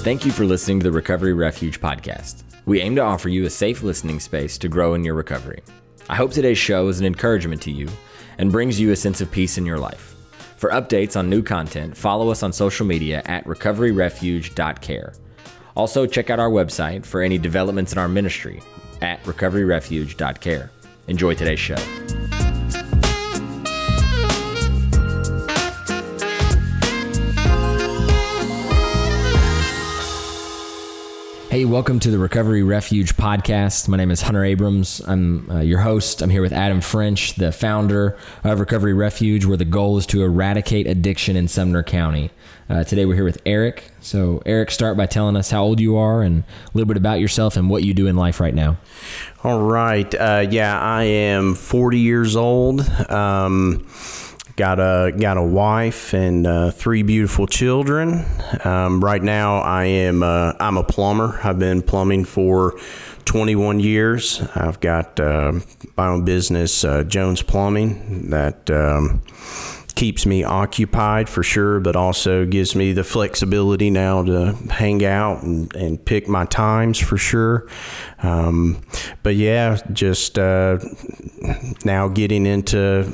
Thank you for listening to the Recovery Refuge podcast. We aim to offer you a safe listening space to grow in your recovery. I hope today's show is an encouragement to you and brings you a sense of peace in your life. For updates on new content, follow us on social media at recoveryrefuge.care. Also, check out our website for any developments in our ministry at recoveryrefuge.care. Enjoy today's show. Hey, welcome to the Recovery Refuge podcast. My name is Hunter Abrams. I'm your host. I'm here with Adam French, the founder of Recovery Refuge, where the goal is to eradicate addiction in Sumner County. Today we're here with Eric. So Eric, start by telling us how old you are and a little bit about yourself and what you do in life right now. All right. I am 40 years old. Got a wife and 3 beautiful children. Right now, I'm a plumber. I've been plumbing for 21 years. I've got my own business, Jones Plumbing, that keeps me occupied for sure, but also gives me the flexibility now to hang out and pick my times for sure. But yeah, just now getting into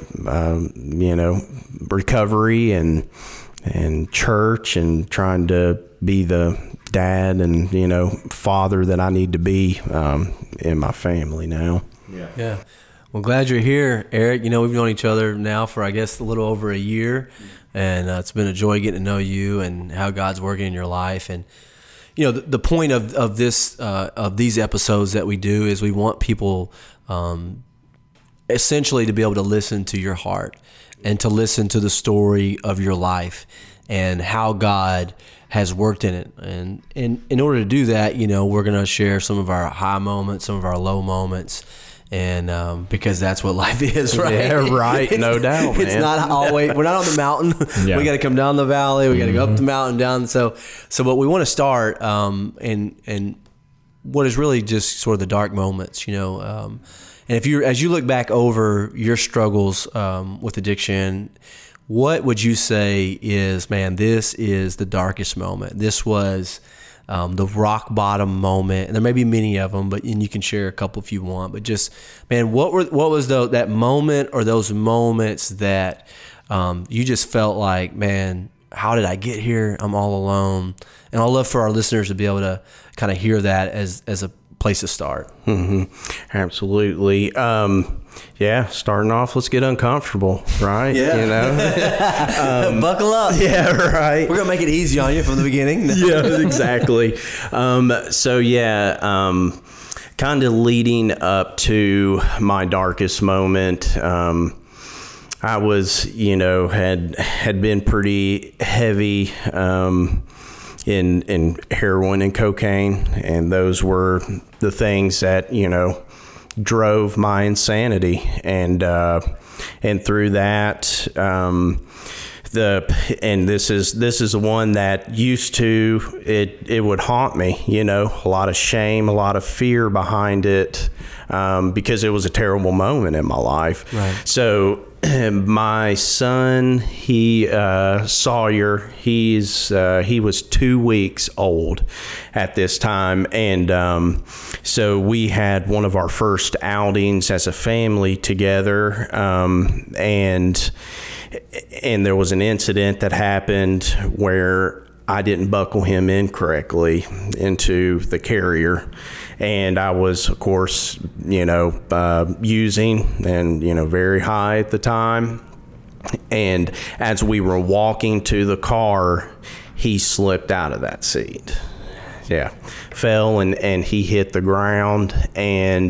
recovery and church and trying to be the dad and father that I need to be in my family now. Yeah. Well, glad you're here, Eric. We've known each other now for, I guess, a little over a year, and it's been a joy getting to know you and how God's working in your life. And the point of these episodes that we do is we want people essentially to be able to listen to your heart and to listen to the story of your life and how God has worked in it. And in order to do that, we're going to share some of our high moments, some of our low moments. And because that's what life is, right? Yeah, right. No doubt, man. It's not always, we're not on the mountain. Yeah. We got to come down the valley. We got to go up the mountain, down. So what we want to start, and what is really just sort of the dark moments, and as you look back over your struggles with addiction, what would you say is, man, this is the darkest moment? This was the rock bottom moment, and there may be many of them, and you can share a couple if you want. But just, man, what was that moment or those moments that you just felt like, man, how did I get here? I'm all alone. And I'd love for our listeners to be able to kind of hear that as a place to start. Mm-hmm. Absolutely. Starting off, let's get uncomfortable, right? Yeah. Buckle up. Yeah, right. We're going to make it easy on you from the beginning. Yeah, exactly. Kind of leading up to my darkest moment, I was, had been pretty heavy in heroin and cocaine, and those were the things that drove my insanity, and through that, this is the one that used to it would haunt me, a lot of shame, a lot of fear behind it, because it was a terrible moment in my life. Right. So my son, Sawyer, he was 2 weeks old at this time, and so we had one of our first outings as a family together, and there was an incident that happened where I didn't buckle him in correctly into the carrier. And I was, of course, using and, very high at the time. And as we were walking to the car, he slipped out of that seat. Yeah. Fell and he hit the ground. And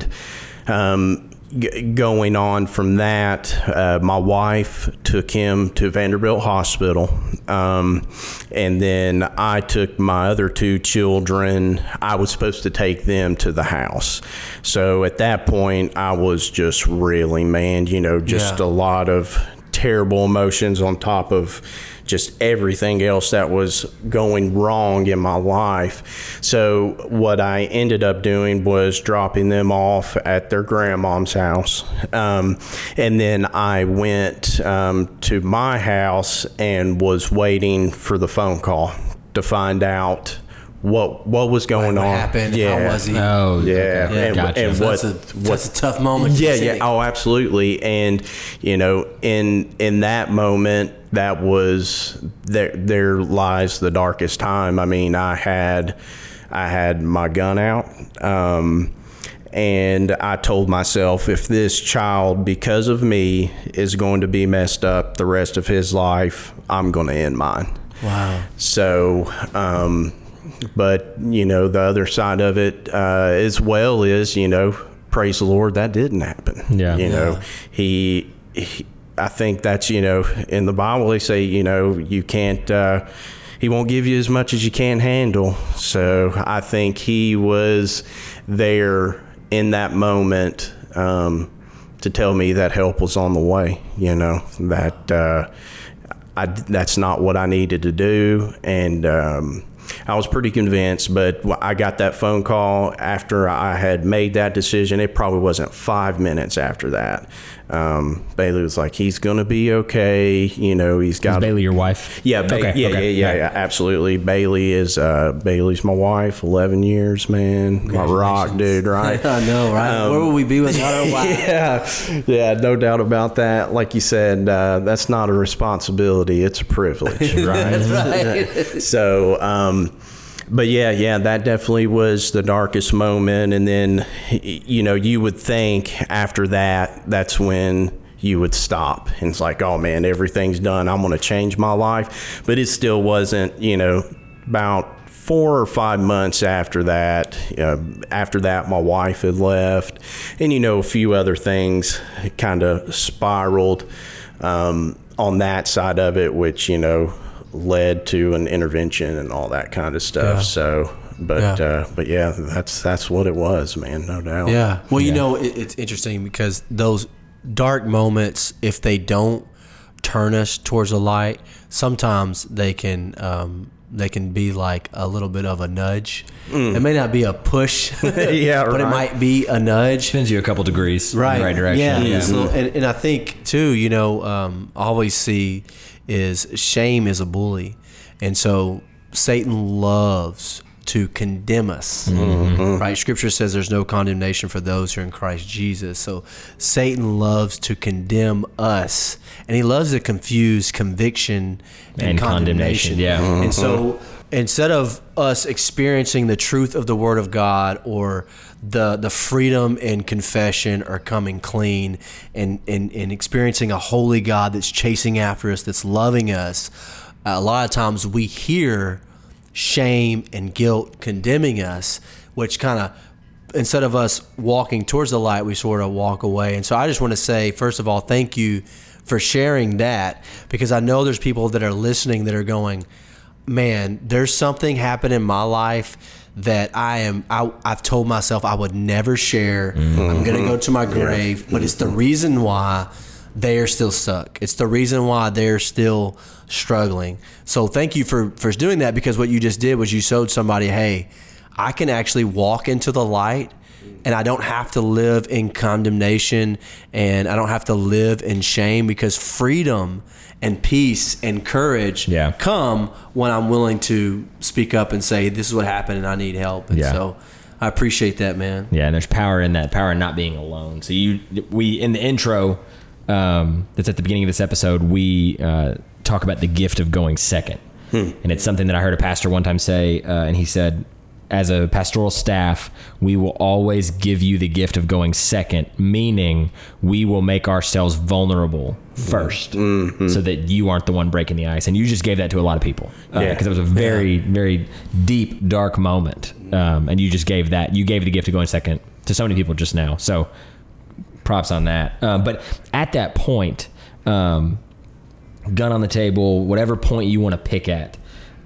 going on from that, my wife took him to Vanderbilt Hospital, and then I took my other 2 children. I was supposed to take them to the house. So at that point, I was just reeling, man, a lot of terrible emotions on top of just everything else that was going wrong in my life. So what I ended up doing was dropping them off at their grandmom's house. And then I went to my house and was waiting for the phone call to find out what was going what on. happened? Yeah. How was he? Oh, Yeah, okay. and, Gotcha. and So what that's a tough moment. to yeah, see. oh, absolutely. And in that moment, that was there lies the darkest time. I mean, I had my gun out, and I told myself, if this child, because of me, is going to be messed up the rest of his life, I'm going to end mine. Wow. So, but the other side of it as well is, praise the Lord, that didn't happen. Yeah. He I think that's, in the Bible, they say, you can't, he won't give you as much as you can't handle. So I think he was there in that moment to tell me that help was on the way, that that's not what I needed to do. And I was pretty convinced, but I got that phone call after I had made that decision. It probably wasn't 5 minutes after that. Bailey was like, he's going to be okay. He's got... Is Bailey your wife? Yeah, Okay. Yeah, absolutely. Bailey's my wife, 11 years, man. My rock, dude, right? I know, right? Where would we be without our wife? Yeah, no doubt about that. Like you said, that's not a responsibility; it's a privilege, right? That's right. So, but yeah, that definitely was the darkest moment. And then, you would think after that, that's when you would stop. And it's like, oh man, everything's done. I'm going to change my life. But it still wasn't, about 4 or 5 months after that. My wife had left, and, a few other things kind of spiraled on that side of it, which, led to an intervention and all that kind of stuff. Yeah. So, but yeah, that's what it was, man, no doubt. Yeah. Well, it's interesting because those dark moments, if they don't turn us towards the light, sometimes they can be like a little bit of a nudge. It may not be a push, Yeah, but it right. might be a nudge. Spins you a couple degrees in the Right. right direction. Yeah. So, and I think too, I always see is shame is a bully. And so Satan loves to condemn us, right? Scripture says there's no condemnation for those who are in Christ Jesus. So Satan loves to condemn us, and he loves to confuse conviction and condemnation. Yeah. And so instead of us experiencing the truth of the Word of God or the freedom in confession or coming clean and experiencing a holy God that's chasing after us, that's loving us, a lot of times we hear shame and guilt condemning us, which kind of, instead of us walking towards the light, we sort of walk away. And so I just want to say, first of all, thank you for sharing that, because I know there's people that are listening that are going, man, there's something happened in my life that I've told myself I would never share. I'm going to go to my grave, but it's the reason why they are still stuck. It's the reason why they're still struggling. So thank you for doing that, because what you just did was you showed somebody, hey, I can actually walk into the light, and I don't have to live in condemnation, and I don't have to live in shame, because freedom and peace and courage come when I'm willing to speak up and say, this is what happened and I need help. And so I appreciate that, man. Yeah, and there's power in that, power in not being alone. So we in the intro that's at the beginning of this episode, we talk about the gift of going second. And it's something that I heard a pastor one time say, and he said, as a pastoral staff, we will always give you the gift of going second, meaning we will make ourselves vulnerable first, so that you aren't the one breaking the ice. And you just gave that to a lot of people, because it was a very, very deep, dark moment. And you just gave that. You gave the gift of going second to so many people just now. So props on that. But at that point, gun on the table, whatever point you want to pick at,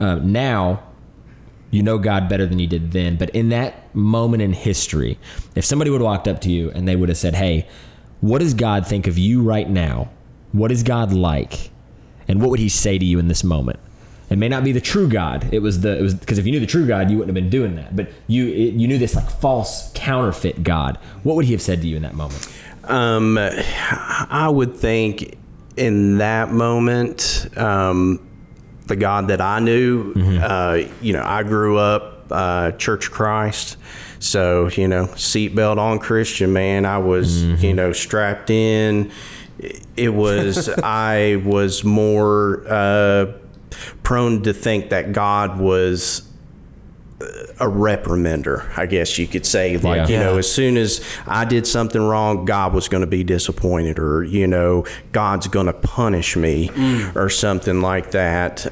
now you know God better than you did then. But in that moment in history, if somebody would have walked up to you and they would have said, hey, what does God think of you right now? What is God like? And what would he say to you in this moment? It may not be the true God. It was because if you knew the true God, you wouldn't have been doing that. But you knew this like false counterfeit God. What would he have said to you in that moment? I would think in that moment, the God that I knew, I grew up Church of Christ. So, seatbelt on, Christian, man. I was, strapped in. I was more prone to think that God was a reprimander, I guess you could say. Like, as soon as I did something wrong, God was going to be disappointed, or, God's going to punish me or something like that.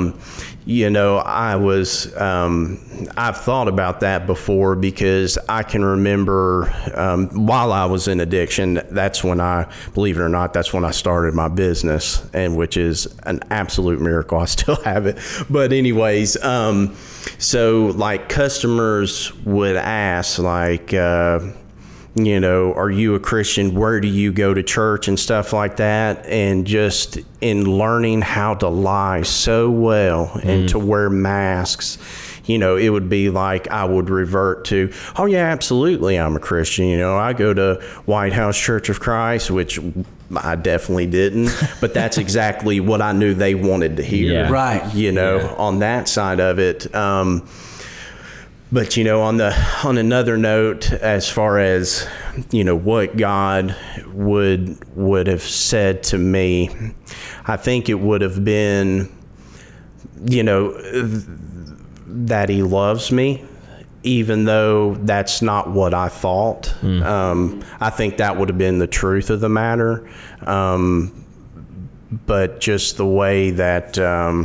I've thought about that before, because I can remember while I was in addiction, that's when believe it or not, that's when I started my business, and which is an absolute miracle. I still have it. But anyways, so like customers would ask, like, are you a Christian? Where do you go to church and stuff like that? And just in learning how to lie so well and to wear masks, it would be like I would revert to, oh yeah, absolutely, I'm a Christian. I go to White House Church of Christ, which I definitely didn't, but that's exactly what I knew they wanted to hear. Right. On that side of it. But on another note, as far as what God would have said to me, I think it would have been that He loves me, even though that's not what I thought. I think that would have been the truth of the matter. But just the way that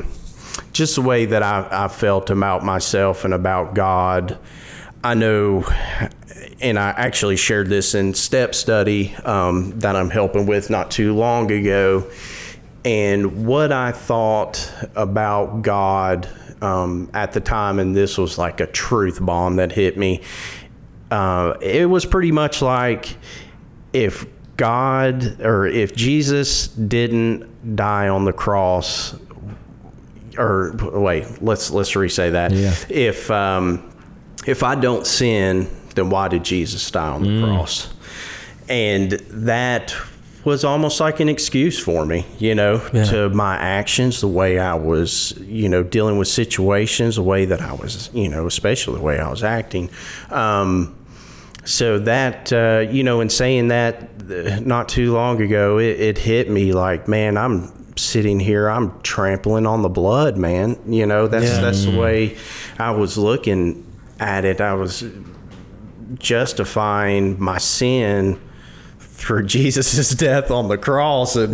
I felt about myself and about God, I know, and I actually shared this in step study that I'm helping with not too long ago. And what I thought about God at the time, and this was like a truth bomb that hit me, it was pretty much like, if Jesus didn't die on the cross, or wait, let's re-say that. Yeah. If I don't sin, then why did Jesus die on the cross? And that was almost like an excuse for me, to my actions, the way I was, dealing with situations, the way that I was, especially the way I was acting. So that, in saying that not too long ago, it hit me like, man, I'm sitting here, I'm trampling on the blood, man. That's the way I was looking at it. I was justifying my sin for Jesus' death on the cross, and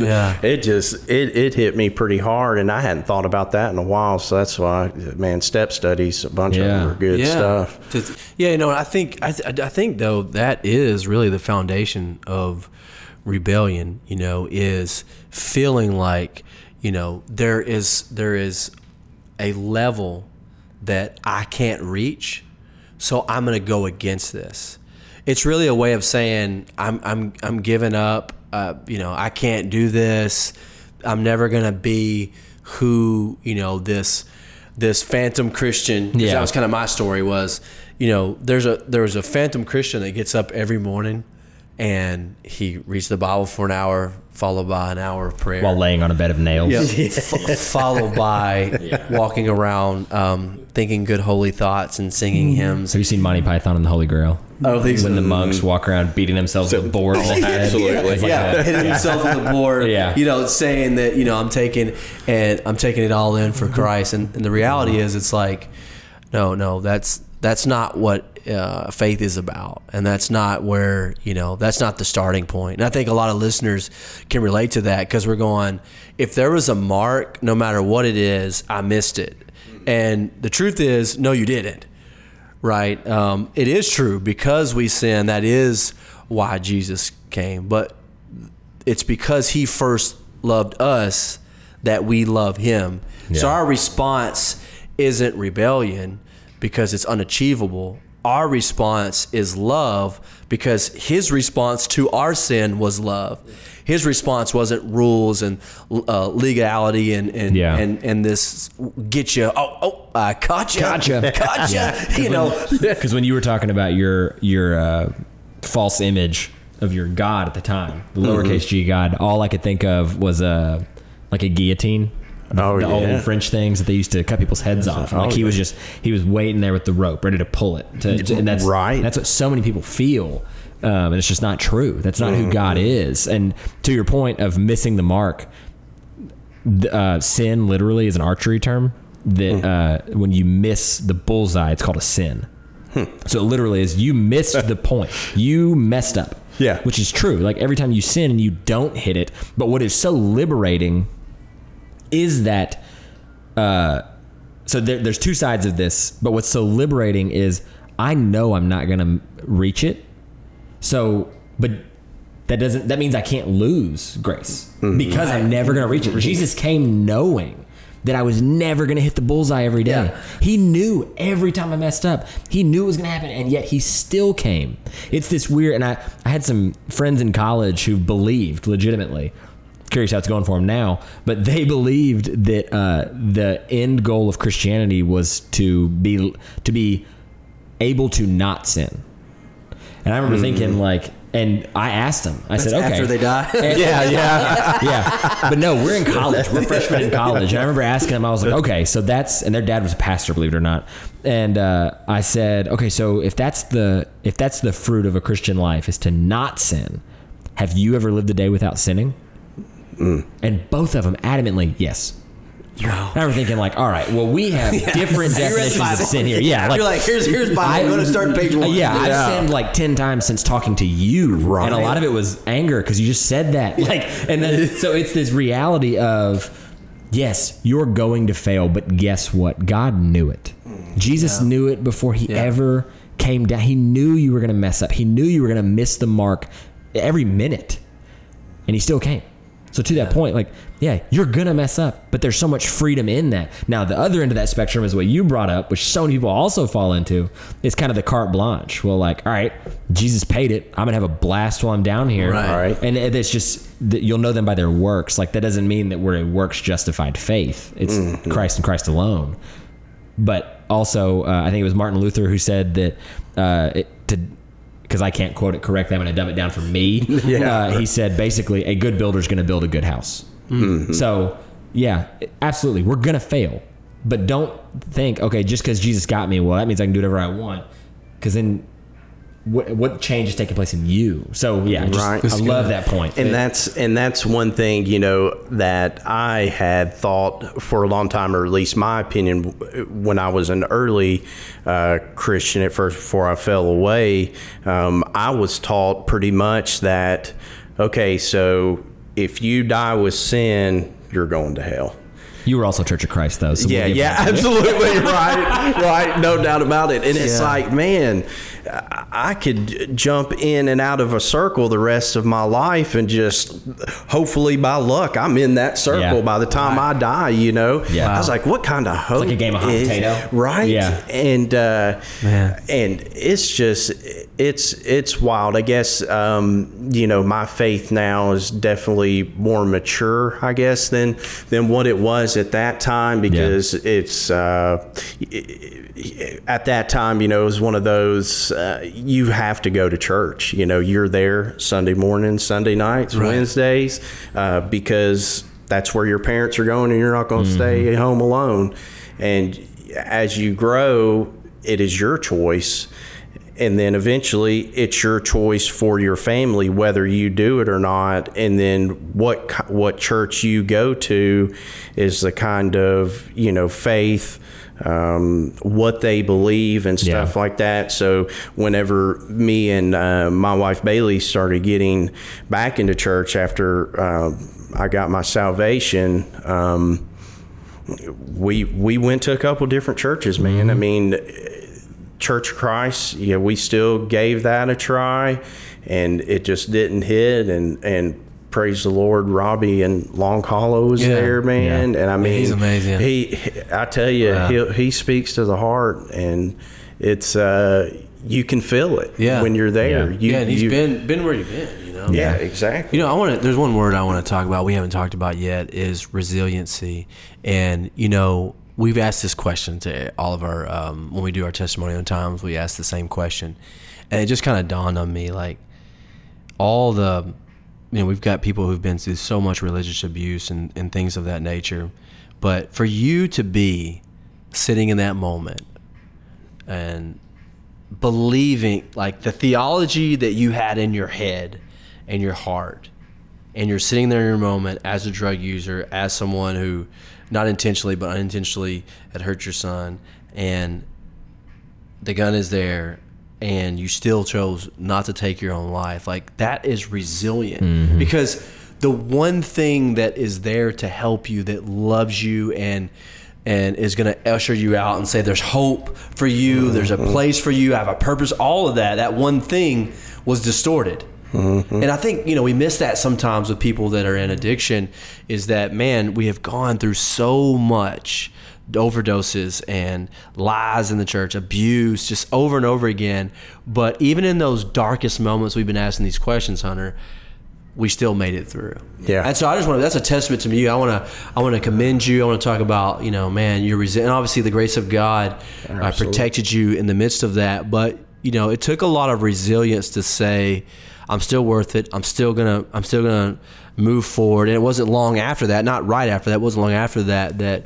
it hit me pretty hard, and I hadn't thought about that in a while. So that's why, man, step studies, a bunch of them are good stuff. I think though that is really the foundation of rebellion. Is feeling like there is a level that I can't reach, so I'm going to go against this. It's really a way of saying I'm giving up. I can't do this. I'm never gonna be who this phantom Christian. Yeah. That was kind of my story. Was there was a phantom Christian that gets up every morning and he reads the Bible for an hour, followed by an hour of prayer while laying on a bed of nails. Followed by walking around, thinking good holy thoughts and singing hymns. Have you seen Monty Python and the Holy Grail? Oh, when the monks walk around beating themselves with boards. Absolutely, hitting himself with the board. Saying that I'm taking it all in for Christ, and the reality is, it's like, no, that's not what faith is about, and that's not where that's not the starting point. And I think a lot of listeners can relate to that, because we're going, if there was a mark, no matter what it is, I missed it, and the truth is, no, you didn't. Right. It is true, because we sin. That is why Jesus came. But it's because He first loved us that we love Him. Yeah. So our response isn't rebellion because it's unachievable. Our response is love, because His response to our sin was love. His response wasn't rules and legality and this get you. I caught you. Because when you were talking about your false image of your God at the time, the lowercase g God, all I could think of was like a guillotine. The old French things that they used to cut people's heads off. And he was waiting there with the rope, ready to pull it. And that's right. That's what so many people feel. And it's just not true. That's not who God is. And to your point of missing the mark, sin literally is an archery term that when you miss the bullseye, it's called a sin. So it literally is you missed the point. You messed up. Yeah. Which is true. Like every time you sin and you don't hit it. But what is so liberating is that, so there's two sides of this, but what's so liberating is I know I'm not going to reach it. So, but that means I can't lose grace because I'm never going to reach it. Jesus came knowing that I was never going to hit the bullseye every day. Yeah. He knew every time I messed up, he knew it was going to happen, and yet he still came. It's this weird, and I had some friends in college who believed legitimately, curious how it's going for them now, but they believed that the end goal of Christianity was to be able to not sin. And I remember thinking like, and I asked them, I said, okay. After they die? Yeah. But no, we're in college. We're freshmen in college. And I remember asking them, I was like, okay, so and their dad was a pastor, believe it or not. And I said, okay, so if that's the fruit of a Christian life is to not sin, have you ever lived a day without sinning? And both of them adamantly, yes. Wow. I was thinking like, all right, well, we have different definitions of sin here. Yeah, like, you're like, here's Bible. I'm going to start page 1. I've sinned like 10 times since talking to you, right? And a lot of it was anger because you just said that. Like, and then so it's this reality of, yes, you're going to fail, but guess what? God knew it. Jesus knew it before he ever came down. He knew you were going to mess up. He knew you were going to miss the mark every minute, and he still came. So to that point, like, yeah, you're going to mess up, but there's so much freedom in that. Now, the other end of that spectrum is what you brought up, which so many people also fall into. It's kind of the carte blanche. Well, like, all right, Jesus paid it. I'm going to have a blast while I'm down here. Right. And it's just, you'll know them by their works. Like, that doesn't mean that we're a works-justified faith. It's Christ and Christ alone. But also, I think it was Martin Luther who said that because I can't quote it correctly, I'm going to dumb it down for me. He said, basically, a good builder is going to build a good house. So, yeah, absolutely. We're going to fail. But don't think, okay, just because Jesus got me, well, that means I can do whatever I want. Because then what change is taking place in you? So, yeah, I love that point. And that's one thing, that I had thought for a long time, or at least my opinion, when I was an early Christian at first, before I fell away, I was taught pretty much that, okay, so if you die with sin, you're going to hell. You were also Church of Christ, though. So absolutely. right. No doubt about it. And it's like, man, I could jump in and out of a circle the rest of my life and just, hopefully by luck, I'm in that circle by the time I die, Yeah. I was like, what kind of hope? It's like a game of hot potato. Right. Yeah. And it's just, it's wild. I guess, my faith now is definitely more mature, I guess, than what it was at that time, because it's at that time, it was one of those, you have to go to church. You're there Sunday mornings, Sunday nights, Wednesdays, because that's where your parents are going, and you're not going to stay at home alone. And as you grow, it is your choice. And then eventually it's your choice for your family, whether you do it or not. And then what church you go to is the kind of, faith, what they believe and stuff like that. So whenever me and my wife Bailey started getting back into church after I got my salvation, we went to a couple different churches, man. I mean, Church of Christ, we still gave that a try, and it just didn't hit. And praise the Lord, Robbie and Long Hollow was there, man. And I mean, he's amazing. I tell you, he speaks to the heart, and it's you can feel it when you're there. And he's been where you've been. Yeah, exactly. There's one word I want to talk about we haven't talked about yet is resiliency. And we've asked this question to all of our, when we do our testimonial times, we ask the same question. And it just kind of dawned on me, like, all the we've got people who've been through so much religious abuse and things of that nature. But for you to be sitting in that moment and believing, like, the theology that you had in your head and your heart, and you're sitting there in your moment as a drug user, as someone who not intentionally but unintentionally had hurt your son, and the gun is there, and you still chose not to take your own life. Like, that is resilient, because the one thing that is there to help you, that loves you and is going to usher you out and say there's hope for you, there's a place for you, I have a purpose, all of that one thing was distorted. And I think, we miss that sometimes with people that are in addiction, is that, man, we have gone through so much overdoses and lies in the church, abuse, just over and over again. But even in those darkest moments we've been asking these questions, Hunter, we still made it through. Yeah. And so I just that's a testament to you. I want to commend you. I want to talk about, man, you're and obviously the grace of God protected you in the midst of that. But, it took a lot of resilience to say, I'm still worth it. I'm still gonna move forward. And it wasn't long after that, not right after that, it wasn't long after that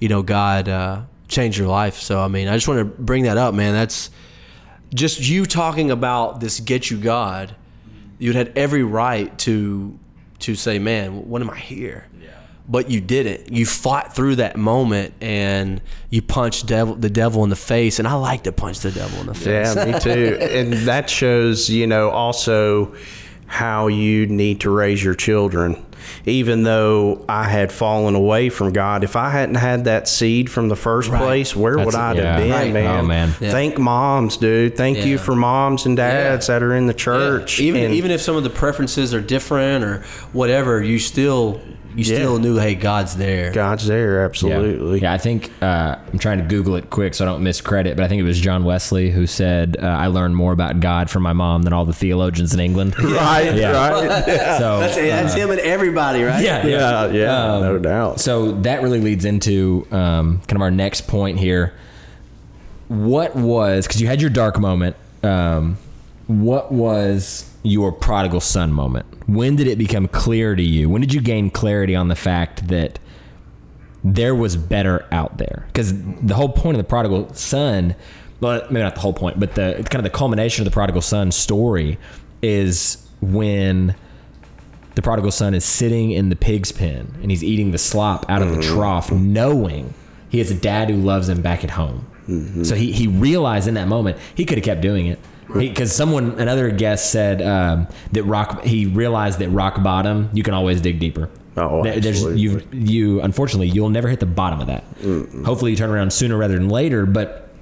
God changed your life. So, I just want to bring that up, man. That's just you talking about this Get You God. You'd had every right to say, man, what am I here? Yeah. But you didn't. You fought through that moment, and you punched the devil in the face. And I like to punch the devil in the face. Yeah, me too. And that shows, also how you need to raise your children. Even though I had fallen away from God, if I hadn't had that seed from the first place, where would I have been, man? Oh, man. Yeah. Thank moms, dude. Thank you for moms and dads that are in the church. Yeah. Even if some of the preferences are different or whatever, you still knew, hey, God's there. God's there, absolutely. Yeah, I think, I'm trying to Google it quick so I don't miscredit, but I think it was John Wesley who said, I learned more about God from my mom than all the theologians in England. Right. Yeah. So that's him and everybody, right? Yeah, no doubt. So that really leads into kind of our next point here. What was, because you had your dark moment, what was your prodigal son moment? When did it become clear to you? When did you gain clarity on the fact that there was better out there? Because the whole point of the prodigal son, well, maybe not the whole point, but the kind of the culmination of the prodigal son story is when the prodigal son is sitting in the pig's pen and he's eating the slop out of the trough, knowing he has a dad who loves him back at home. So he realized in that moment he could have kept doing it. Because another guest said he realized that rock bottom, you can always dig deeper. Oh, absolutely. You unfortunately, you'll never hit the bottom of that. Hopefully you turn around sooner rather than later, but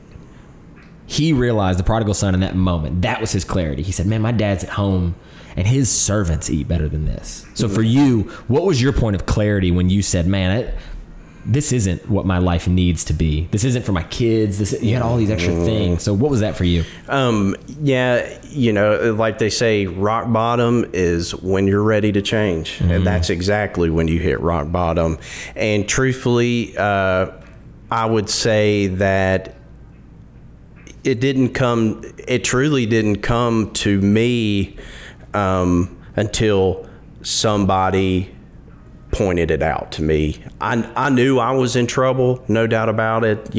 he realized, the prodigal son, in that moment, that was his clarity. He said, man, my dad's at home and his servants eat better than this. So for you, what was your point of clarity when you said, man, this isn't what my life needs to be. This isn't for my kids. You had all these extra things. So what was that for you? Like they say, rock bottom is when you're ready to change. And that's exactly when you hit rock bottom. And truthfully, I would say that it truly didn't come to me until somebody pointed it out to me. I knew I was in trouble, no doubt about it.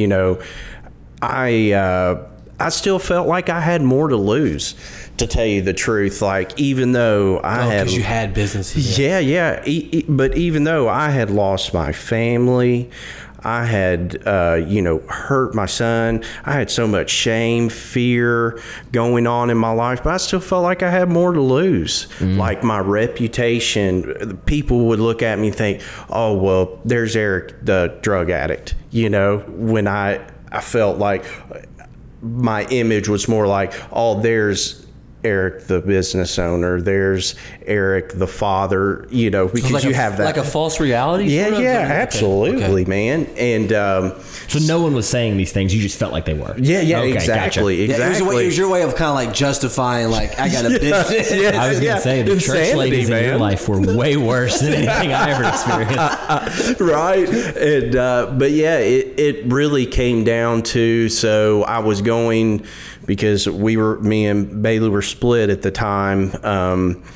I still felt like I had more to lose, to tell you the truth. Like, even though because you had businesses. Yeah. But even though I had lost my family, I had, hurt my son. I had so much shame, fear going on in my life, but I still felt like I had more to lose. Like my reputation, people would look at me and think, oh, well, there's Eric, the drug addict. When I felt like my image was more like, oh, there's Eric, the business owner, there's Eric, the father, because you have that. Like a false reality? Yeah, absolutely, man. And so no one was saying these things, you just felt like they were. Yeah, okay, exactly. Gotcha. Exactly. It was your way of kind of like justifying, like, I got a business. I was going to say, the church ladies in your life were way worse than anything I ever experienced. Right. And, but yeah, it really came down to, so I was going, because me and Bailey were split at the time.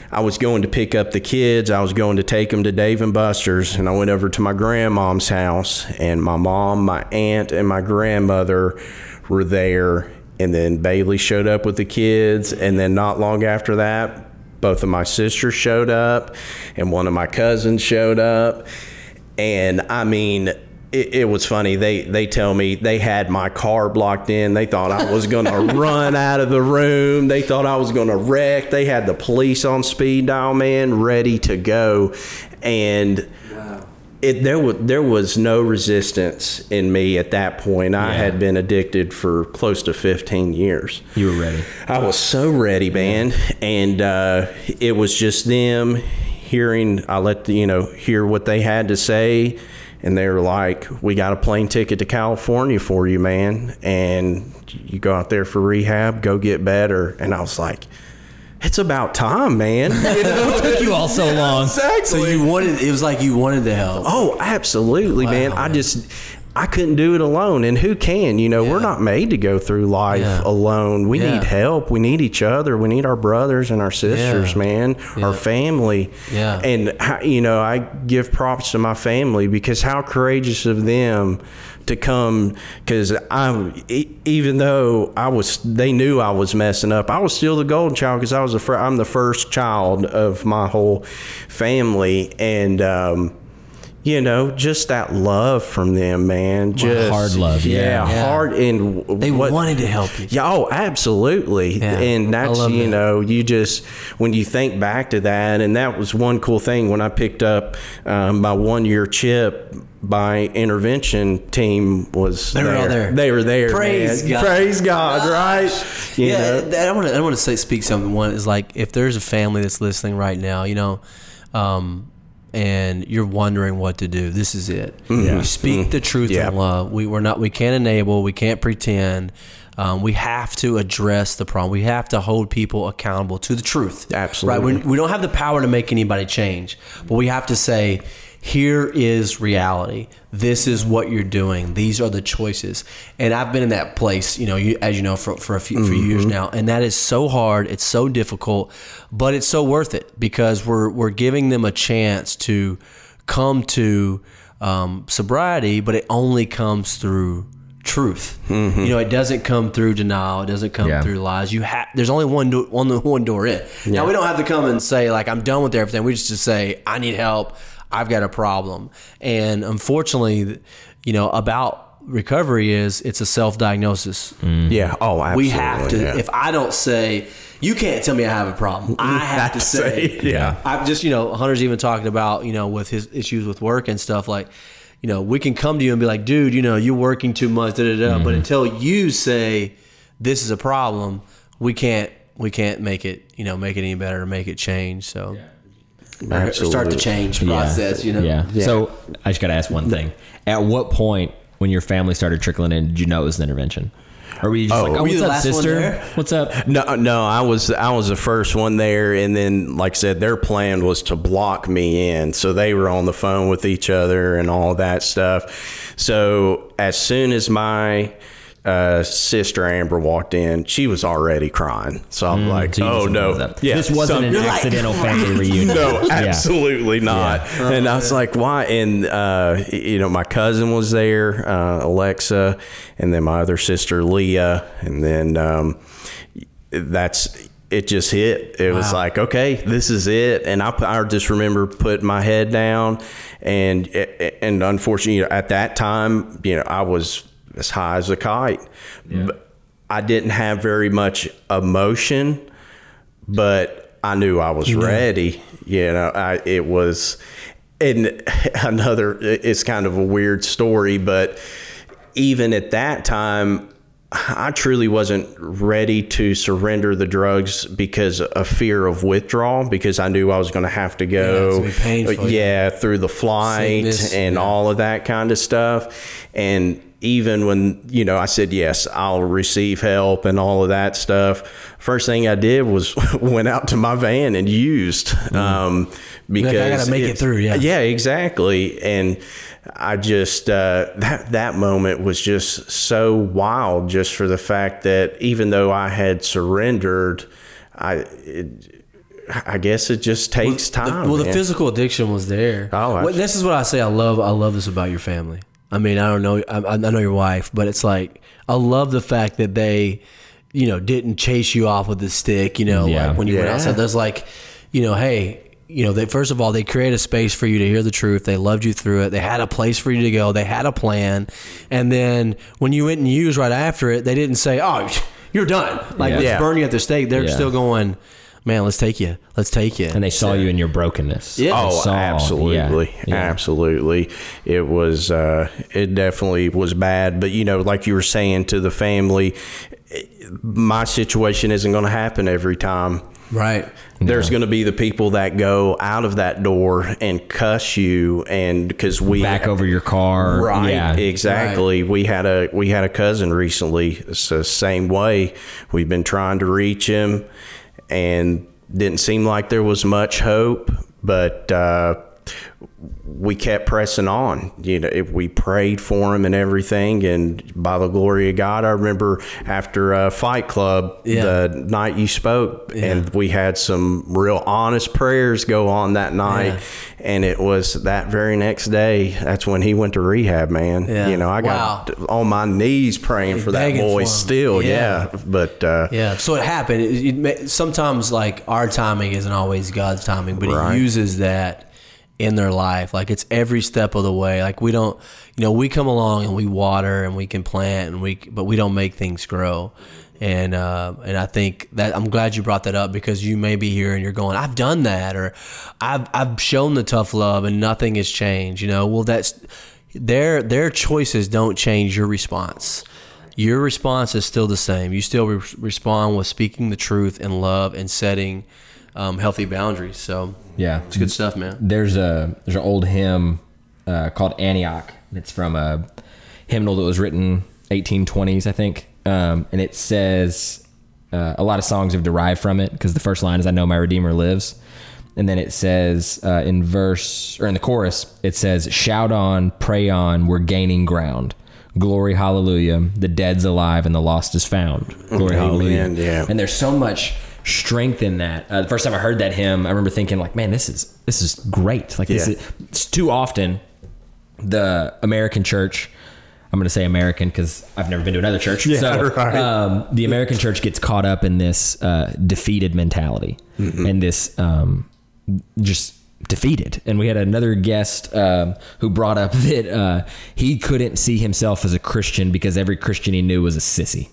I was going to pick up the kids. I was going to take them to Dave & Buster's, and I went over to my grandmom's house, and my mom, my aunt, and my grandmother were there. And then Bailey showed up with the kids, and then not long after that, both of my sisters showed up, and one of my cousins showed up. And I mean, it was funny. They tell me they had my car blocked in. They thought I was going to run out of the room. They thought I was going to wreck. They had the police on speed dial, man, ready to go. And there was no resistance in me at that point. I had been addicted for close to 15 years. You were ready. I was so ready, man. And it was just them hearing. I hear what they had to say. And they were like, we got a plane ticket to California for you, man. And you go out there for rehab, go get better. And I was like, it's about time, man. What took you all so long? Exactly. So it was like you wanted to help. Oh, absolutely, man. I couldn't do it alone. And who can? We're not made to go through life alone. We need help. We need each other. We need our brothers and our sisters, man, our family. Yeah. And, I give props to my family, because how courageous of them to come, because even though they knew I was messing up, I was still the golden child, because I'm the first child of my whole family. And, just that love from them, man. Just hard love. Yeah. Hard. And they wanted to help you. Yeah. Oh, absolutely. Yeah. And that's, that. you just, when you think back to that, and that was one cool thing when I picked up my 1-year chip. My intervention team was They were all there. They were there. Praise man. God. Praise God, right? You know? I want to speak something. One is like, if there's a family that's listening right now, and you're wondering what to do, this is it. We speak the truth in love. We can't enable. We can't pretend. We have to address the problem. We have to hold people accountable to the truth. Absolutely. Right? We don't have the power to make anybody change, but we have to say, here is reality. This is what you're doing. These are the choices. And I've been in that place, as you know, for a few years now. And that is so hard. It's so difficult, but it's so worth it, because we're giving them a chance to come to sobriety, but it only comes through truth. It doesn't come through denial. It doesn't come through lies. There's only one door in. Now, we don't have to come and say, like, I'm done with everything. We just say, I need help. I've got a problem. And unfortunately, about recovery it's a self-diagnosis. Yeah. Oh, absolutely. We have to, if I don't say, you can't tell me I have a problem, I have to say, I've just, Hunter's even talking about, with his issues with work and stuff, like, we can come to you and be like, dude, you're working too much, but until you say this is a problem, we can't make it, make it any better or make it change. So or start the change process, So I just got to ask one thing. At what point, when your family started trickling in, did you know it was an intervention? Or were you just what's up, sister? What's up? No, I was the first one there, and then, like I said, their plan was to block me in, so they were on the phone with each other and all that stuff. So as soon as my sister Amber walked in, she was already crying. So I'm like, so oh no, this wasn't an accidental family reunion. No, absolutely not. Yeah. And I was like, why? And my cousin was there, Alexa, and then my other sister Leah, and then it just hit. It was like, okay, this is it. And I just remember putting my head down, and unfortunately, at that time, I was as high as a kite. But I didn't have very much emotion, but I knew I was ready. It was, and it's kind of a weird story, but even at that time, I truly wasn't ready to surrender the drugs because of fear of withdrawal, because I knew I was going to have to go through the flight and all of that kind of stuff. And even when, I said, yes, I'll receive help and all of that stuff, first thing I did was went out to my van and used, because I got to make it through. Yeah, exactly. And I just, that moment was just so wild, just for the fact that even though I had surrendered, I guess it just takes time. The physical addiction was there. This is what I say. I love this about your family. I mean, I don't know. I know your wife, but it's like, I love the fact that they, didn't chase you off with the stick, like when you went outside. There's like, hey, first of all, they created a space for you to hear the truth. They loved you through it. They had a place for you to go. They had a plan. And then when you went and used right after it, they didn't say, oh, you're done. Like, let's burn you at the stake. They're still going, man, let's take you. And they saw you in your brokenness. Yeah. Absolutely. Yeah. Absolutely. It was, it definitely was bad. But, like you were saying to the family, my situation isn't going to happen every time. Right. There's going to be the people that go out of that door and cuss you, and because we back over your car. Right. Yeah. Exactly. Right. We had a cousin recently. It's the same way. We've been trying to reach him, and didn't seem like there was much hope, but we kept pressing on. If we prayed for him and everything, and by the glory of God, I remember after Fight Club, the night you spoke, and we had some real honest prayers go on that night, and it was that very next day, that's when he went to rehab, man. I got on my knees praying for that boy still. But so it happened. Sometimes, like, our timing isn't always God's timing, but he uses that in their life. Like, it's every step of the way. Like, we don't, we come along and we water and we can plant but we don't make things grow. And I think that I'm glad you brought that up, because you may be here and you're going, I've done that, or I've shown the tough love and nothing has changed. Well, that's their choices don't change your response. Your response is still the same. You still respond with speaking the truth in love and setting healthy boundaries. So it's good stuff, man. There's an old hymn called Antioch. It's from a hymnal that was written 1820s, I think, and it says a lot of songs have derived from it, because the first line is, I know my Redeemer lives, and then it says in the chorus, it says, shout on, pray on, we're gaining ground. Glory, hallelujah, the dead's alive and the lost is found. Glory, hallelujah. Yeah. And there's so much strength in that. The first time I heard that hymn, I remember thinking, like, man, this is great. Like, it's too often the American church, I'm going to say American because I've never been to another church. The American church gets caught up in this defeated mentality and this just defeated. And we had another guest who brought up that he couldn't see himself as a Christian because every Christian he knew was a sissy.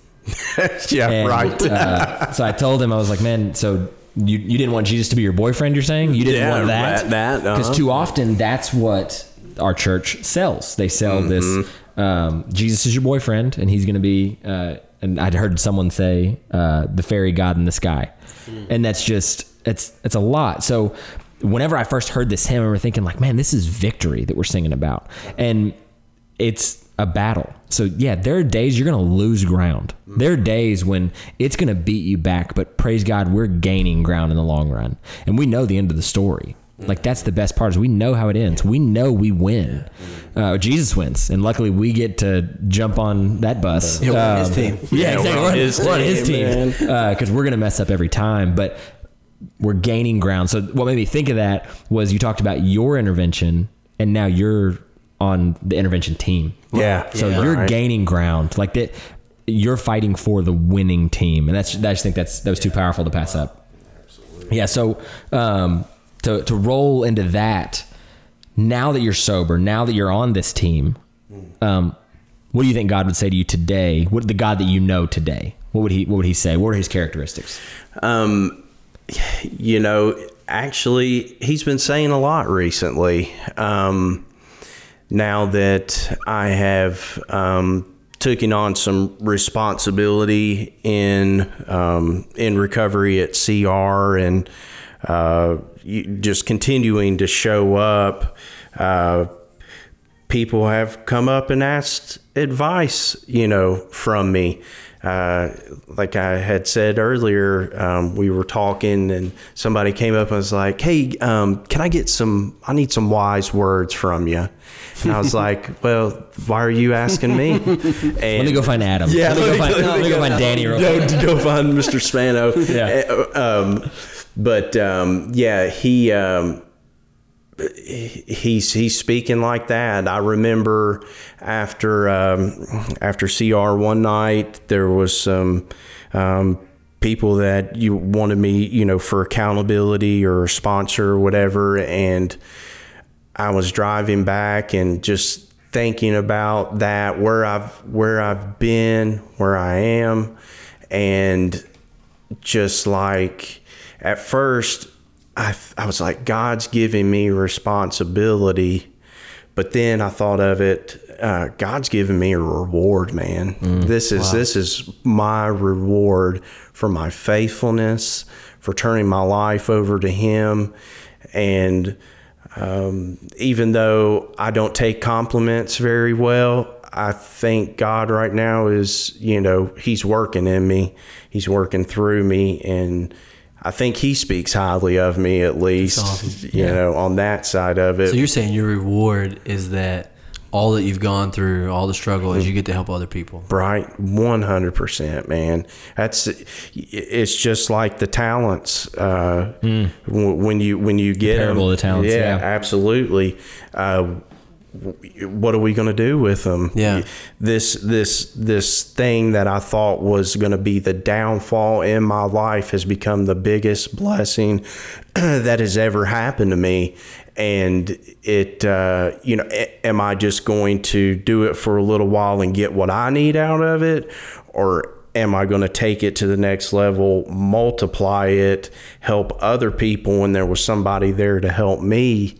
So I told him, I was like, man, so you didn't want Jesus to be your boyfriend, you're saying? You didn't want that? Because too often that's what our church sells. They sell this, Jesus is your boyfriend, and he's going to be, and I'd heard someone say, the fairy god in the sky. And that's just, it's a lot. So whenever I first heard this hymn, I remember thinking, like, man, this is victory that we're singing about. And it's a battle. So there are days you're going to lose ground. There are days when it's going to beat you back, but praise God, we're gaining ground in the long run. And we know the end of the story. Like, that's the best part, is we know how it ends. We know we win. Jesus wins. And luckily we get to jump on that bus. His team. Exactly. We're on his team. Because we're going to mess up every time, but we're gaining ground. So what made me think of that was you talked about your intervention, and now you're on the intervention team. So you're gaining ground. Like, that, you're fighting for the winning team. And I just think that was too powerful to pass up. Yeah. So, to roll into that, now that you're sober, now that you're on this team, what do you think God would say to you today? What the God that you know today? What would he say? What are his characteristics? Actually, he's been saying a lot recently. Now that I have taken on some responsibility in recovery at CR, and just continuing to show up, people have come up and asked advice, from me. Like I had said earlier, we were talking and somebody came up and was like, hey, can I need some wise words from you. And I was like, well, why are you asking me? And let me go find Adam. Let me go find Danny real quick. Go find Mr. Spano. But yeah, he's speaking like that. I remember after CR one night, there was some people that you wanted me, for accountability or sponsor or whatever, and I was driving back and just thinking about that, where I've been, where I am, and just like at first I was like, God's giving me responsibility, but then I thought of it, God's giving me a reward, man. This is my reward for my faithfulness, for turning my life over to Him. And even though I don't take compliments very well, I think God right now is, He's working in me. He's working through me. And I think He speaks highly of me, at least, awesome. On that side of it. So you're saying your reward is that all that you've gone through, all the struggle, is you get to help other people. Right. 100%, man. It's just like the talents. When you get parable of the talents. Yeah, absolutely. What are we going to do with them? Yeah. This thing that I thought was going to be the downfall in my life has become the biggest blessing that has ever happened to me. And it, am I just going to do it for a little while and get what I need out of it? Or am I going to take it to the next level, multiply it, help other people when there was somebody there to help me?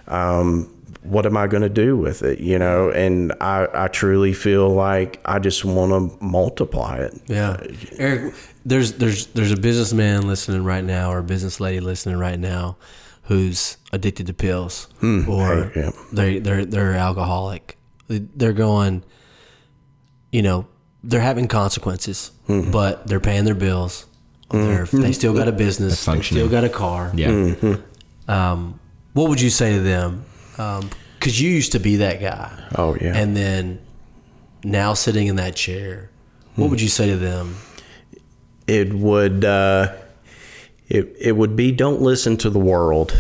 What am I going to do with it? And I truly feel like I just want to multiply it. Yeah. Eric, there's a businessman listening right now, or a business lady listening right now, who's addicted to pills, or they're alcoholic. They're going, they're having consequences, but they're paying their bills. They still got a business. They still got a car. Yeah. What would you say to them? Because you used to be that guy. Oh, yeah. And then now sitting in that chair, what would you say to them? It would... It would be, don't listen to the world.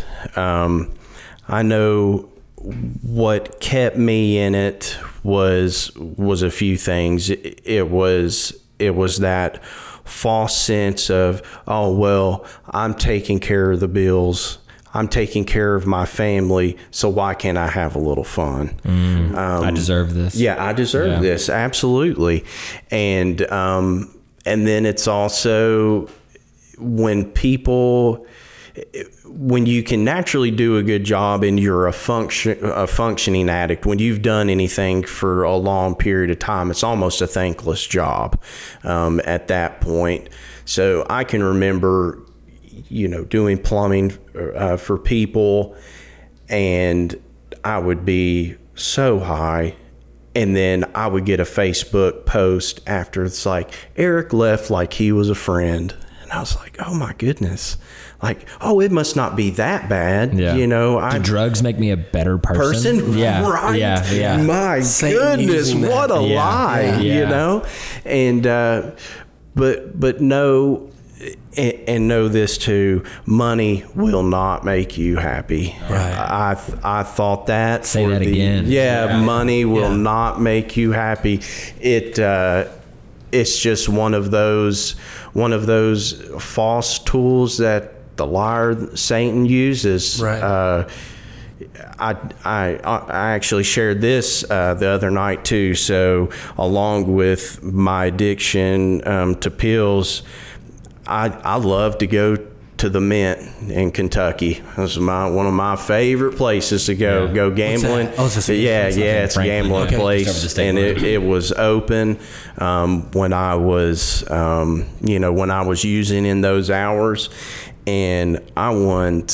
I know what kept me in it was a few things. It was that false sense of, oh, well, I'm taking care of the bills. I'm taking care of my family, so why can't I have a little fun? I deserve this. Yeah, I deserve this. Absolutely. And then it's also... when you can naturally do a good job and you're a functioning addict, when you've done anything for a long period of time, it's almost a thankless job at that point. So I can remember, doing plumbing for people, and I would be so high. And then I would get a Facebook post after, it's like, Eric left like he was a friend. I was like, oh my goodness. Like, oh, it must not be that bad. Yeah. Do drugs make me a better person? Yeah. Right. Yeah. My goodness, what a lie, And, but no, and know this too, money will not make you happy. Right. I thought that. Say that again. Money will not make you happy. It's just one of those false tools that the liar Satan uses. Right. I actually shared this the other night too. So along with my addiction to pills, I love to go to the Mint in Kentucky. This is one of my favorite places to go gambling. It's a gambling place, and it was open when I was when I was using in those hours, and I won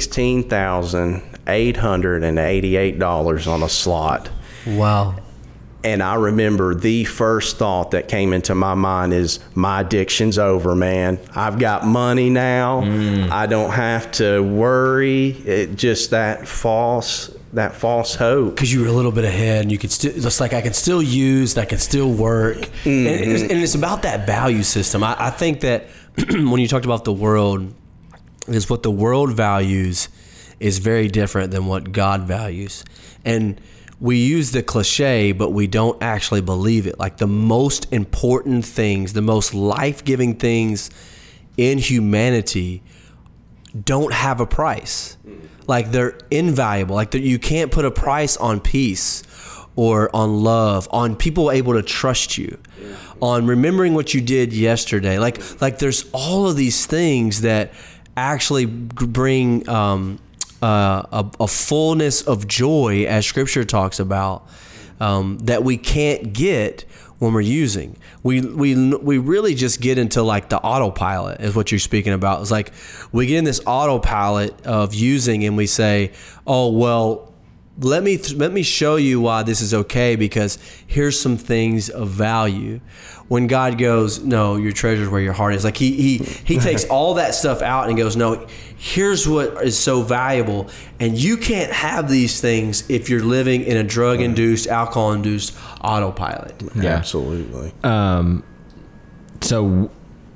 $16,888 on a slot. Wow. And I remember the first thought that came into my mind is, my addiction's over, man. I've got money now. I don't have to worry. Just that false hope. Because you were a little bit ahead, and you could still, it's like I can still use, I can still work. And it's about that value system. I think that when you talked about the world, Because what the world values is very different than what God values. And we use the cliche, but we don't actually believe it. Like the most important things, the most life-giving things in humanity don't have a price. Like they're invaluable. Like you can't put a price on peace or on love, on people able to trust you, on remembering what you did yesterday. Like there's all of these things that actually bring a fullness of joy, as Scripture talks about, that we can't get when we're using. We really just get into like the autopilot is what you're speaking about. It's like we get in this autopilot of using, and we say, oh, well, let me show you why this is okay, because here's some things of value. When God goes, no, your treasure's where your heart is. Like he takes all that stuff out and goes, no, here's what is so valuable. And you can't have these things if you're living in a drug-induced, alcohol-induced autopilot. Yeah, absolutely. So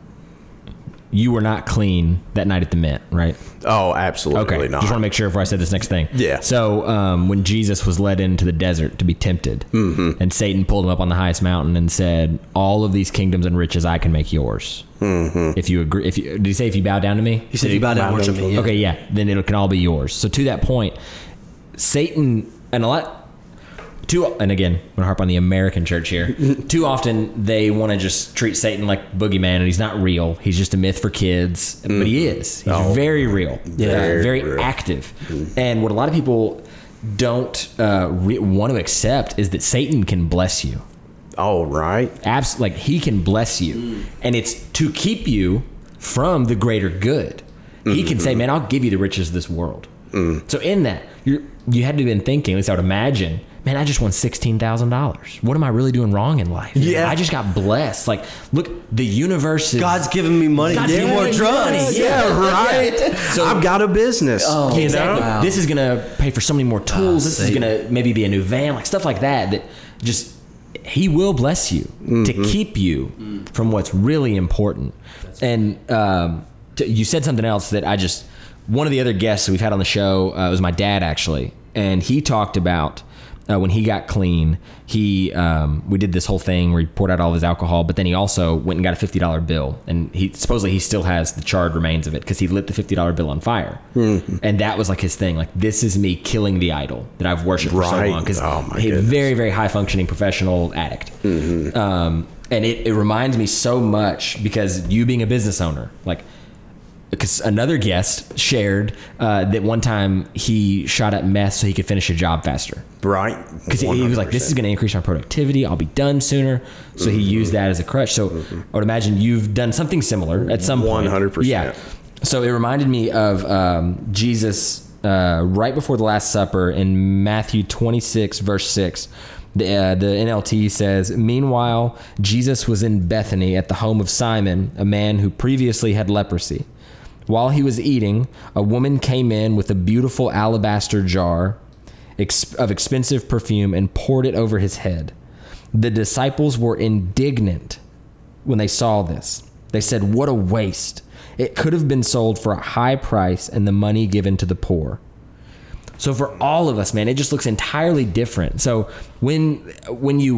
you were not clean that night at the Mint, right? Oh, absolutely okay. not. Just want to make sure before I said this next thing. Yeah. So when Jesus was led into the desert to be tempted, and Satan pulled him up on the highest mountain and said, all of these kingdoms and riches I can make yours. If you agree, did he say if you bow down to me? He said if you bow down and worship me. Yeah. Okay, yeah. Then it can all be yours. So to that point, Satan, and again, I'm going to harp on the American church here. Too often they want to just treat Satan like boogeyman, and he's not real. He's just a myth for kids, but he is. He's very real, very real. Active. And what a lot of people don't want to accept is that Satan can bless you. Oh, right. Absolutely, like he can bless you, and it's to keep you from the greater good. He can say, "Man, I'll give you the riches of this world." So in that, you had to have been thinking. At least I would imagine. Man, I just won $16,000. What am I really doing wrong in life? Yeah. I just got blessed. Like, look, the universe is... God's giving me money to do more drugs. Yeah, right. So I've got a business. Oh, you exactly. know? Wow. This is going to pay for so many more tools. This is going to maybe be a new van, like stuff like that. That just, he will bless you to keep you from what's really important. And you said something else that one of the other guests we've had on the show was my dad, actually. And he talked about... when he got clean, we did this whole thing where he poured out all of his alcohol, but then he also went and got a $50 bill, and he still has the charred remains of it because he lit the $50 bill on fire, and that was like his thing. Like, this is me killing the idol that I've worshipped for so long, because he's a very, very high functioning professional addict, and it reminds me so much because you being a business owner, like. Because another guest shared that one time he shot up meth so he could finish a job faster. Right. Because he was like, this is going to increase my productivity. I'll be done sooner. So he used that as a crutch. So I would imagine you've done something similar at some point. 100%. Yeah. So it reminded me of Jesus right before the Last Supper in Matthew 26, verse 6. The NLT says, meanwhile, Jesus was in Bethany at the home of Simon, a man who previously had leprosy. While he was eating, a woman came in with a beautiful alabaster jar of expensive perfume and poured it over his head. The disciples were indignant when they saw this. They said, what a waste. It could have been sold for a high price and the money given to the poor. So for all of us, man, it just looks entirely different. So when you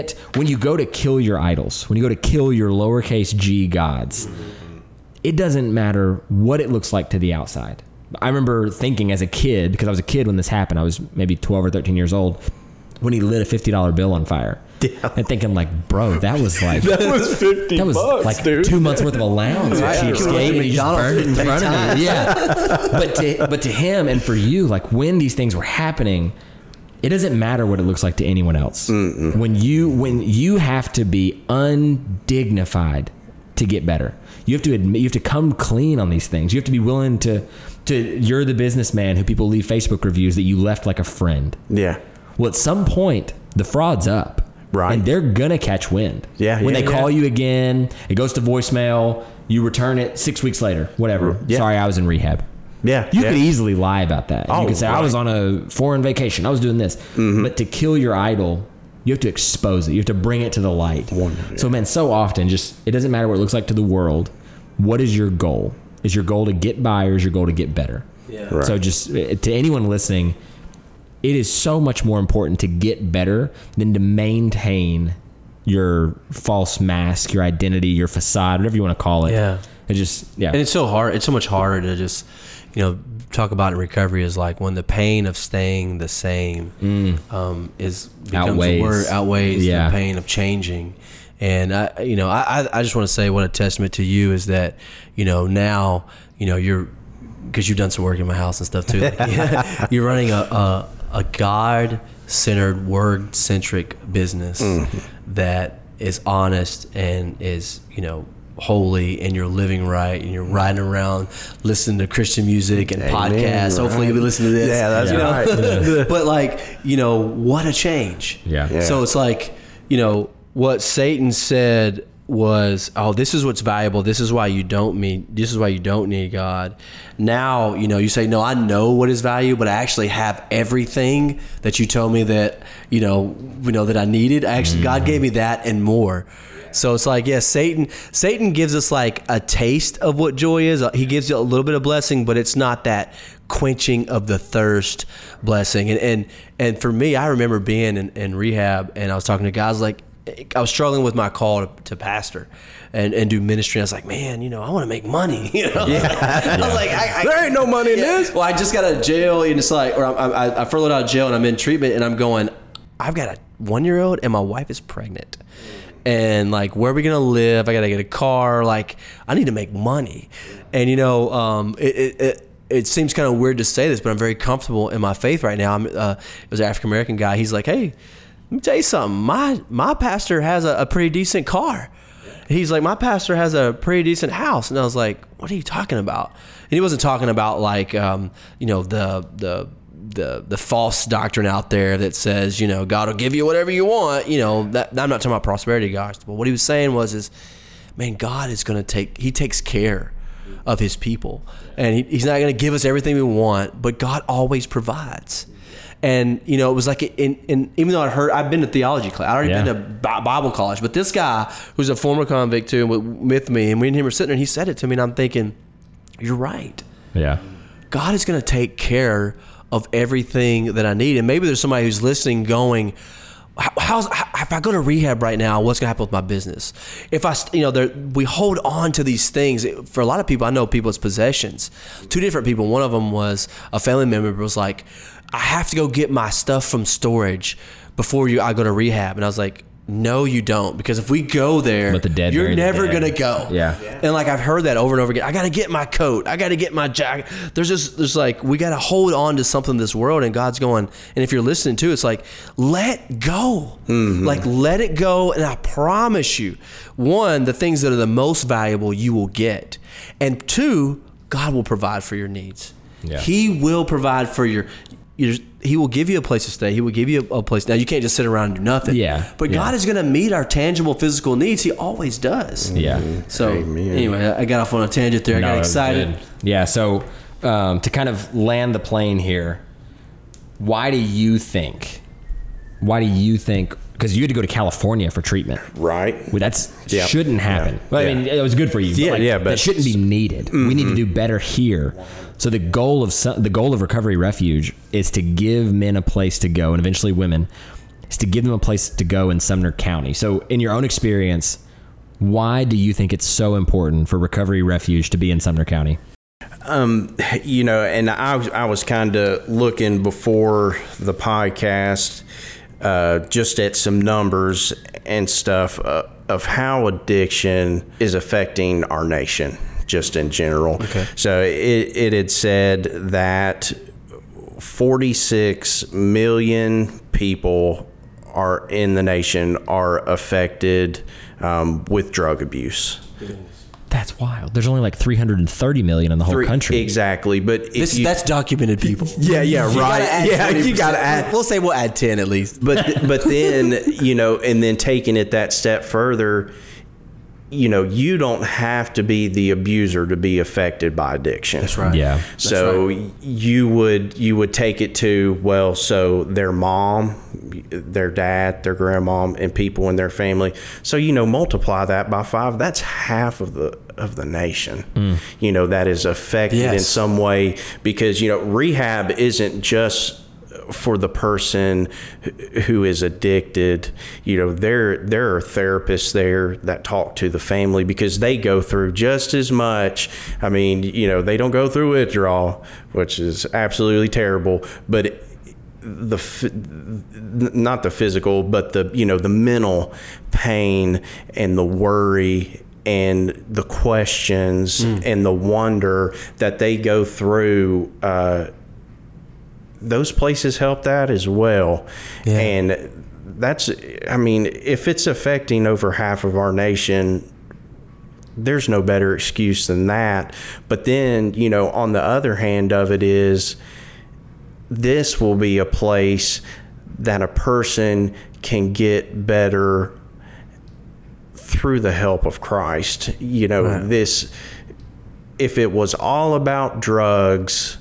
go to kill your idols, when you go to kill your lowercase g gods, it doesn't matter what it looks like to the outside. I remember thinking as a kid, because I was a kid when this happened, I was maybe 12 or 13 years old, when he lit a $50 bill on fire. Yeah. And thinking like, bro, that was like... that was $50 That was bucks, like dude. 2 months worth of allowance. Right. He escaped and he just burned it in front of me. Yeah. But to him and for you, like when these things were happening, it doesn't matter what it looks like to anyone else. When you have to be undignified to get better. You have to admit, you have to come clean on these things. You have to be willing to you're the businessman who people leave Facebook reviews that you left like a friend. Yeah. Well, at some point, the fraud's up. Right. And they're going to catch wind. Yeah. When they call you again, it goes to voicemail, you return it 6 weeks later, whatever. Yeah. Sorry, I was in rehab. Yeah. You could easily lie about that. You could say, I was on a foreign vacation. I was doing this. But to kill your idol, you have to expose it. You have to bring it to the light. So, man, so often, it doesn't matter what it looks like to the world. What is your goal? Is your goal to get by, or is your goal to get better? Yeah. Right. So just to anyone listening, it is so much more important to get better than to maintain your false mask, your identity, your facade, whatever you want to call it. Yeah. It just, And it's so hard. It's so much harder to just, talk about in recovery is like when the pain of staying the same outweighs Yeah. the pain of changing. And I just want to say what a testament to you is that, now, you're, because you've done some work in my house and stuff too. Like, you're running a God-centered, word-centric business that is honest and is, holy, and you're living right, and you're riding around listening to Christian music and podcasts. Right. Hopefully you'll be listening to this. Yeah, that's right. But like, what a change. Yeah. So it's like, what Satan said was, oh, this is what's valuable. This is why you don't need God. Now, you say, no, I know what is valuable, but I actually have everything that you told me that, that I needed. Actually, God gave me that and more. So it's like, Satan gives us like a taste of what joy is. He gives you a little bit of blessing, but it's not that quenching of the thirst blessing. And for me, I remember being in rehab, and I was talking to guys, like, I was struggling with my call to pastor and do ministry. I was like, man, I want to make money. I was like, there ain't no money in this. Well, I just got out of jail, and it's like, or I furloughed out of jail, and I'm in treatment, and I'm going, I've got a 1-year-old, and my wife is pregnant. And like, where are we gonna live? I gotta get a car. Like, I need to make money. And it seems kind of weird to say this, but I'm very comfortable in my faith right now. It was an African American guy. He's like, hey, let me tell you something. My pastor has a pretty decent car. He's like, my pastor has a pretty decent house. And I was like, what are you talking about? And he wasn't talking about like, the false doctrine out there that says, God will give you whatever you want. That I'm not talking about prosperity gospel. What he was saying was, man, God is going to he takes care of his people, and he's not going to give us everything we want, but God always provides. And, it was like, even though I've been to theology class, I'd already been to Bible college, but this guy who's a former convict too, with me, and we and him were sitting there, and he said it to me, and I'm thinking, you're right. Yeah. God is going to take care of everything that I need. And maybe there's somebody who's listening going, if I go to rehab right now, what's going to happen with my business? If we hold on to these things. For a lot of people, I know people, it's possessions. 2 different people. One of them was a family member was like, I have to go get my stuff from storage before I go to rehab. And I was like, no, you don't, because if we go there, you're never going to go. Yeah. And like, I've heard that over and over again. I got to get my coat. I got to get my jacket. There's like, we got to hold on to something in this world, and God's going, and if you're listening to, it's like, let go. Like, let it go. And I promise you, 1, the things that are the most valuable you will get. And 2, God will provide for your needs. Yeah. He will provide for He will give you a place to stay. He will give you a place. Now, you can't just sit around and do nothing. Yeah. But God is going to meet our tangible physical needs. He always does. Yeah. So, Amen. Anyway, I got off on a tangent there. I got excited. Yeah. So, to kind of land the plane here, why do you think, because you had to go to California for treatment. Right. Well, shouldn't happen. Yeah. Well, I mean, it was good for you. But that shouldn't be needed. We need to do better here. So the goal of Recovery Refuge is to give men a place to go, and eventually women, is to give them a place to go in Sumner County. So in your own experience, why do you think it's so important for Recovery Refuge to be in Sumner County? And I was kind of looking before the podcast, just at some numbers and stuff of how addiction is affecting our nation, just in general. Okay. So it had said that 46 million people are in the nation are affected with drug abuse. That's wild. There's only like 330 million in the whole country. Exactly, but that's documented people. Yeah, right. You got to add. We'll say we'll add 10 at least. But then and then taking it that step further, you don't have to be the abuser to be affected by addiction. That's right. Yeah. So you would take it to, well, so their mom their dad, their grandma, and people in their family. So, multiply that by 5. That's half of the nation, that is affected in some way, because, rehab isn't just for the person who is addicted. There are therapists there that talk to the family, because they go through just as much. I mean, they don't go through withdrawal, which is absolutely terrible, but not the physical, but the mental pain and the worry and the questions and the wonder that they go through. Those places help that as well. Yeah. And if it's affecting over half of our nation, there's no better excuse than that. But then, on the other hand of it is, this will be a place that a person can get better through the help of Christ. Right. If it was all about drugs,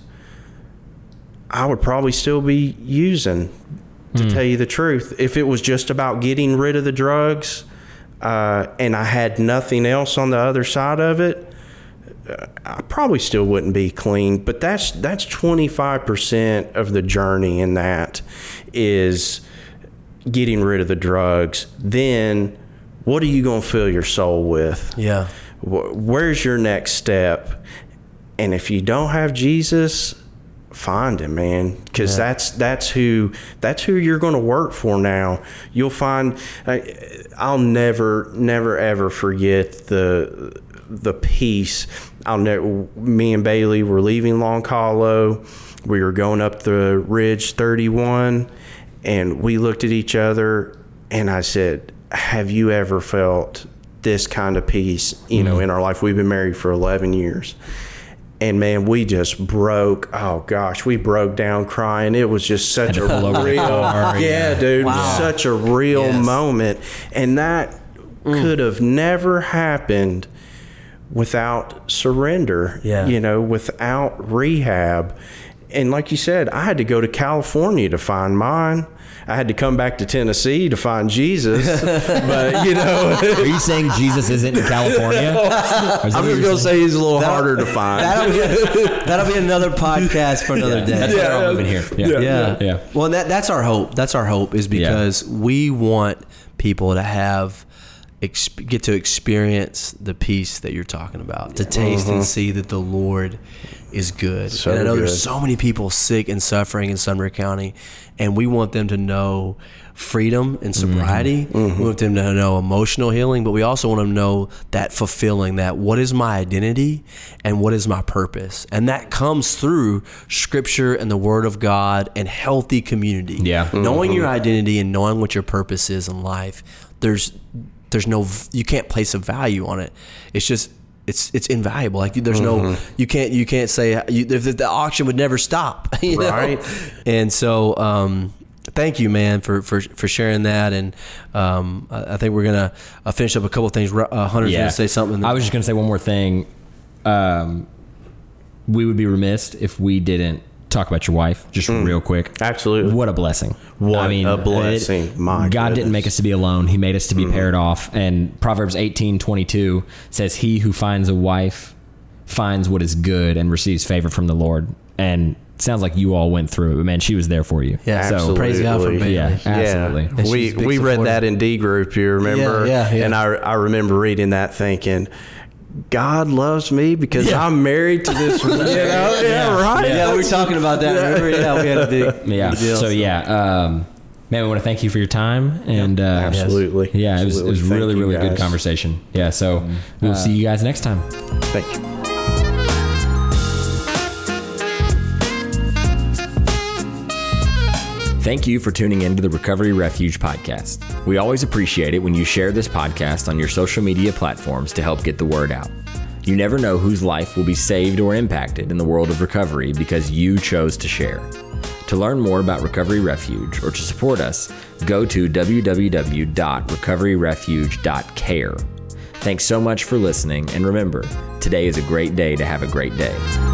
I would probably still be using, to tell you the truth. If it was just about getting rid of the drugs, and I had nothing else on the other side of it, I probably still wouldn't be clean. But that's 25% of the journey, in that is getting rid of the drugs. Then what are you going to fill your soul with? Yeah. Where's your next step? And if you don't have Jesus, find him, man, because that's who you're going to work for now. You'll find, I'll never ever forget the peace. Me and Bailey were leaving Long Hollow. We were going up the Ridge 31, and we looked at each other, and I said, have you ever felt this kind of peace, in our life? We've been married for 11 years. And man, we just broke down crying. It was just such a real, dude, wow. Such a real moment. And that could have never happened without surrender, without rehab. And like you said, I had to go to California to find mine. I had to come back to Tennessee to find Jesus. But, Are you saying Jesus isn't in California? I'm just going to say he's a little harder to find. That'll be another podcast for another day. That's why we're all moving here. Yeah. Well, that's our hope. That's our hope, is because we want people to get to experience the peace that you're talking about, to taste and see that the Lord is good. So and I know good. There's so many people sick and suffering in Sunbury County, and we want them to know freedom and sobriety. We want them to know emotional healing, but we also want them to know that fulfilling, that what is my identity and what is my purpose. And that comes through Scripture and the Word of God and healthy community. Yeah. Knowing your identity and knowing what your purpose is in life, you can't place a value on it. It's just, it's invaluable. Like there's no, you can't say the auction would never stop, right? And so, thank you, man, for sharing that. And I think we're gonna finish up a couple of things. Hunter's gonna say something. I was just gonna say one more thing. We would be remiss if we didn't talk about your wife just real quick. Absolutely. What a blessing. What a blessing. My God goodness. didn't make us to be alone. He made us to be paired off. And Proverbs 18:22 says, he who finds a wife finds what is good and receives favor from the Lord. And it sounds like you all went through it, but man, she was there for you. Yeah, absolutely. Praise God for Bailey. Yeah, absolutely. Yeah. We read that in D group, you remember? Yeah. And I remember reading that thinking, God loves me because I'm married to this woman. Right? Yeah, we were talking about that. Remember? Yeah, we had a big deal. So man, we want to thank you for your time. And absolutely. Yeah, it was really, really good conversation. Yeah, so we'll see you guys next time. Thank you. Thank you for tuning in to the Recovery Refuge podcast. We always appreciate it when you share this podcast on your social media platforms to help get the word out. You never know whose life will be saved or impacted in the world of recovery because you chose to share. To learn more about Recovery Refuge or to support us, go to www.recoveryrefuge.care. Thanks so much for listening, and remember, today is a great day to have a great day.